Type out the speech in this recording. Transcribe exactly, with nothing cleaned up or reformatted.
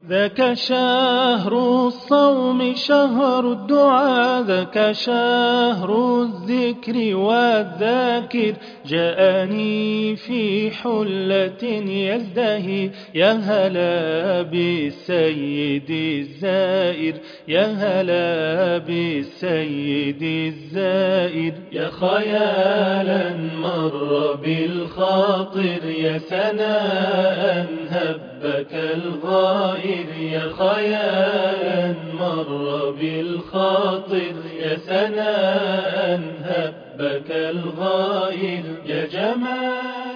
ذاك شهر الصوم شهر الدعاء، ذاك شهر الذكر والذاكر، جاءني في حلة يزدهي، يا هلا بالسيد الزائر، يا هلا بالسيد الزائر. يا خيالا مر بالخاطر، يا سناء هبك الغائر، يا خيالا مر بالخاطر، يا سناء هبك الغائر، يا جمال